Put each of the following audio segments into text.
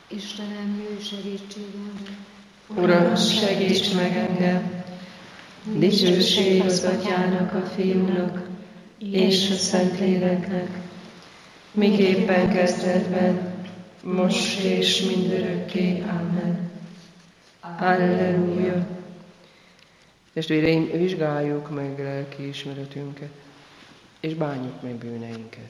Istenem, jöjj segítségemre! Uram, segíts meg engem! Dicsőség az Atyának, a Fiúnak és a Szentléleknek, miképpen kezdetben, most és mindörökké. Amen. Alleluja! Testvéreim, vizsgáljuk meg lelkiismeretünket, és bánjuk meg bűneinket.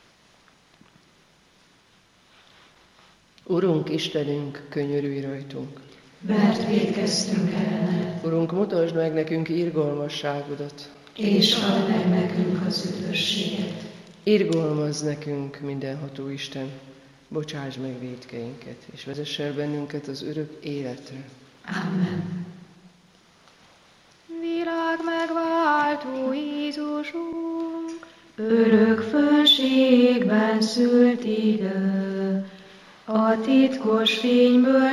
Urunk, Istenünk, könyörülj rajtunk! Mert vétkeztünk ellene. Urunk, mutasd meg nekünk irgalmasságodat, és add meg nekünk az üdvösséget. Irgalmazz nekünk, mindenható Isten, bocsáss meg vétkeinket, és vezess el bennünket az örök életre. Amen. Világ megváltó Jézusunk, örök fönségben szült ide, a titkos fényből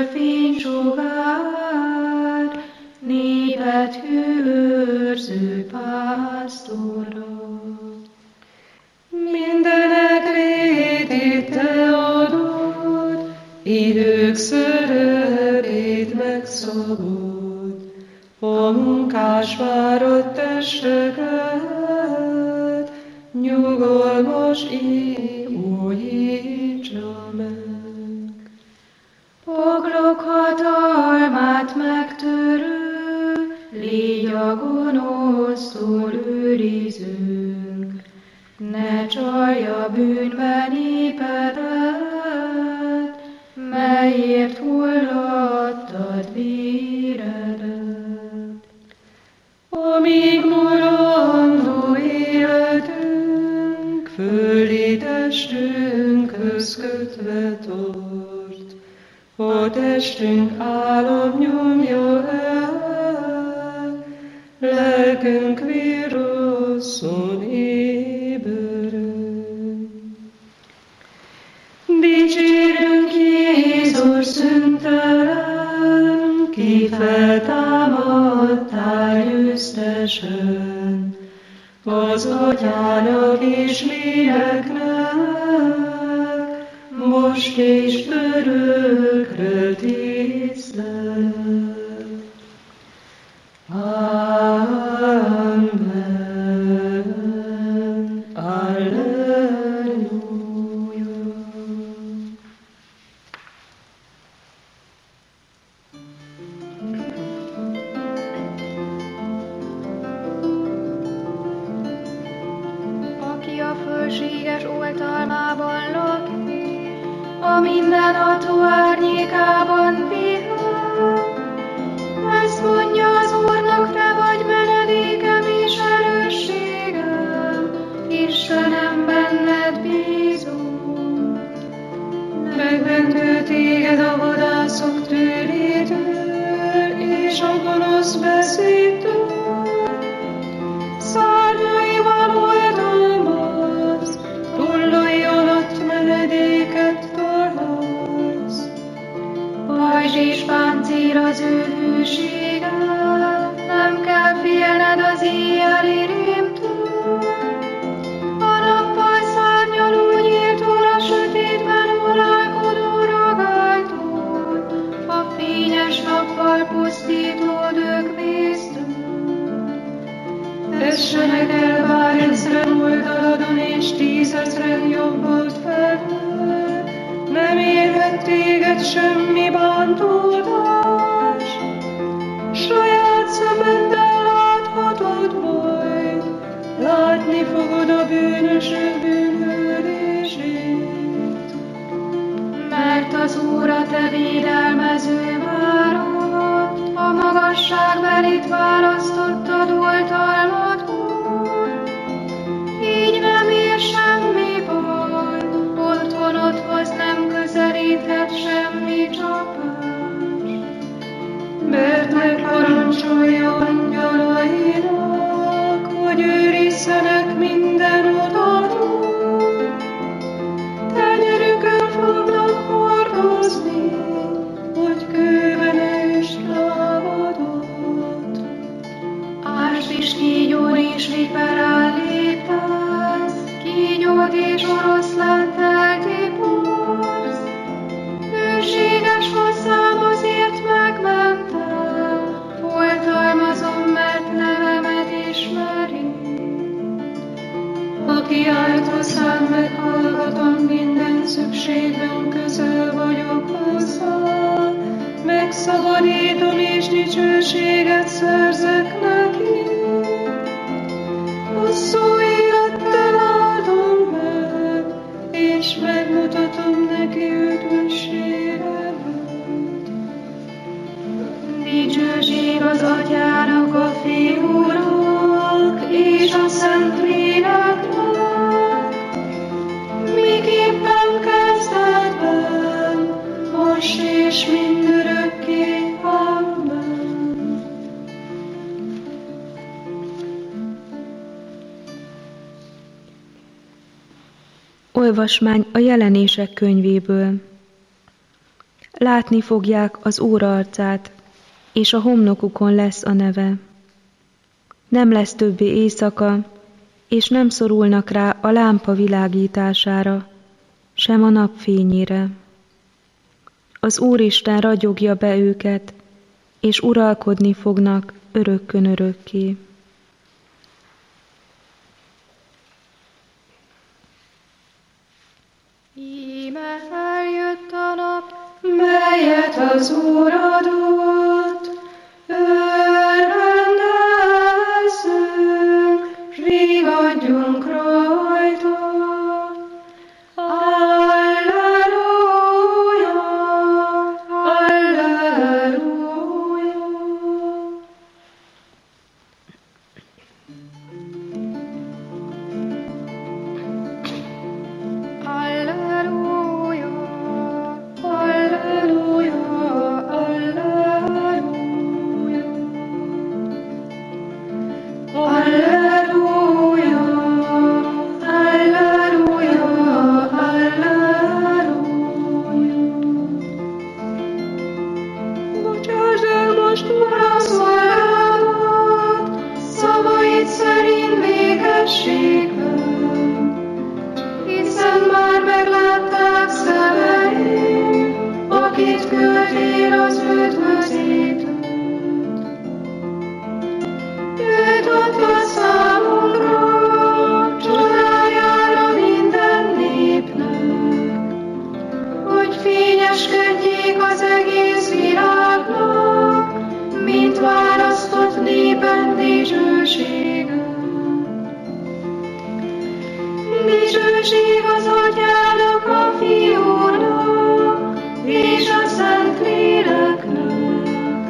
fénysugár, népet hűőrző pásztorod. Mindenek létét te adod, idők szerelmét megszabod, a munkás fáradt testeket, nyugalmas éj újítsa meg. Poklok hatalmát megtörő, légy a gonosztól őrizünk, ne csalja bűnbe népedet, melyért hullattad véredet. Amíg mulandó életünk, földi testünkhöz kötve tart, a testünk álom nyomja el, lelkünk virrasszon ébred. Dicsérünk Jézus szüntelen, ki feltámadtál győztesen, az Atyának és léleknek, most és örökre tisztelet. Amen. Alleluja. aki a fölséges oltalmában lakik, A mindenható árnyékában pihen. Ezt mondja az Úrnak, te vagy menedékem és erősségem, Istenem, benned bízom. Megmentő téged a vadászok tőrétől, és a gonosz beszédtől. Szárnyaival oltalmaz, tollai alatt menedéket találsz. Pajzs és páncél az ő hűsége, nem kell félned az éjjeli rémtől. A nappal szárnyaló nyíltól, a sötétben uralkodó ragálytól, a fényes nappal pusztító dögvésztől. Tessenek el bár 1000 oldaladon és 10 000 jobbod felől, nem érhet téged semmi bántódás. Saját szemeddel láthatod majd, látni fogod a bűnösök bűnhődését. Mert az Úr a te védelmező várod, a magasságbelit választottad oltalmadból. Így nem ér semmi baj, otthonodhoz nem közelíthet semmi csapás. Mert megparancsolja angyalainak, hogy őrizzenek minden utaton. Tenyerükön fognak hordozni, hogy kőbe ne üsd lábadat. Ásd is kígyó életet szerzek neki. Hosszú élettel áldom meg, és megmutatom neki üdvösségemet. Dicsőség az Atyának, a Fiúnak, és a Szentléleknek, miképpen kezdetben, most és mindörökké. Amen. Olvasmány a Jelenések könyvéből. Látni fogják az Úr arcát, és a homlokukon lesz a neve. Nem lesz többé éjszaka, és nem szorulnak rá a lámpa világítására, sem a napfényére. Az Úristen ragyogja be őket, és uralkodni fognak örökkön örökké. Íme eljött a nap, Melyet az Úr adott, örvendezzünk, s riadjunk rajta. Alleluja, alleluja. Alleluja, Alleluja, alleluja. Alleluja, alleluja, alleluja. Bocsáss el most, Uram, szolgálatot, szavaid szerint végességben, hiszen már meglátták szemeim, akit küldtél az üdvözítőt. Őt adtad számunkra, csodájára minden népnek, hogy fényeskedjék az egész világnak, mint választott népen dicsőséget. Dicsőség az Atyának, a Fiúnak, és a Szentléleknek,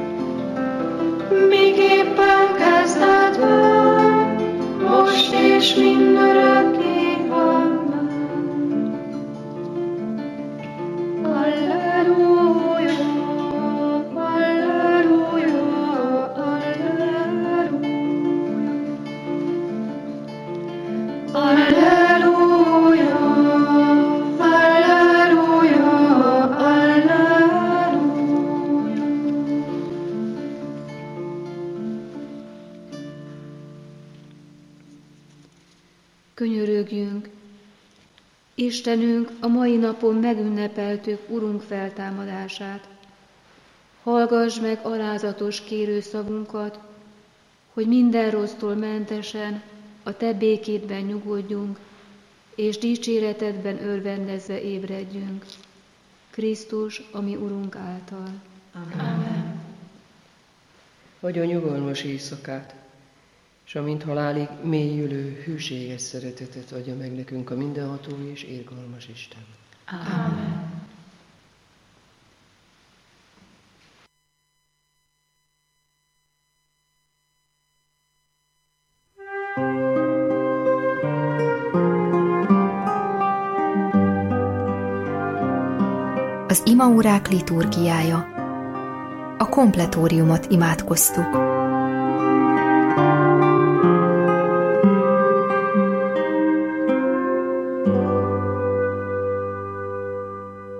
miképpen kezdetben, most és mindörökké. Amen. Alleluja, alleluja, alleluja. Alleluja, alleluja, alleluja. Könyörögjünk! Istenünk, a mai napon megünnepeltük Urunk feltámadását. Hallgass meg alázatos kérőszavunkat, hogy minden rossztól mentesen a Te békédben nyugodjunk, és dicséretedben örvendezve ébredjünk. Krisztus, a mi Urunk által. Amen. Adjon nyugalmas éjszakát, és amint halálig mélyülő, hűséges szeretetet adja meg nekünk a mindenható és irgalmas Isten. Amen. Az imaórák liturgiája. A kompletóriumot imádkoztuk.